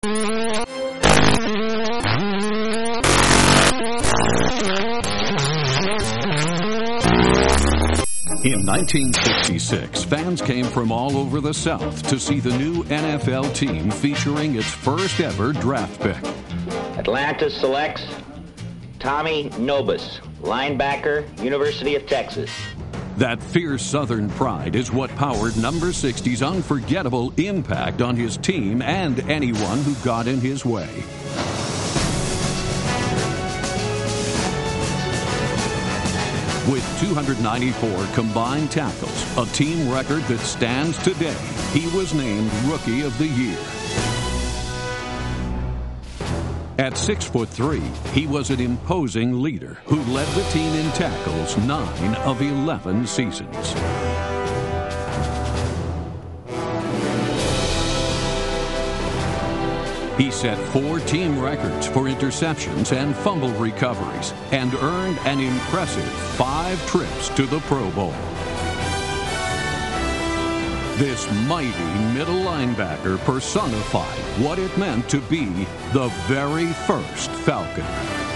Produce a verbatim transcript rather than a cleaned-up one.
In nineteen sixty-six, fans came from all over the South to see the new N F L team featuring its first ever draft pick. Atlanta selects Tommy Nobis, linebacker, University of Texas. That fierce Southern pride is what powered number sixty's unforgettable impact on his team and anyone who got in his way. With two hundred ninety-four combined tackles, a team record that stands today, he was named Rookie of the Year. At six foot three, he was an imposing leader who led the team in tackles nine of eleven seasons. He set four team records for interceptions and fumble recoveries and earned an impressive five trips to the Pro Bowl. This mighty middle linebacker personified what it meant to be the very first Falcon.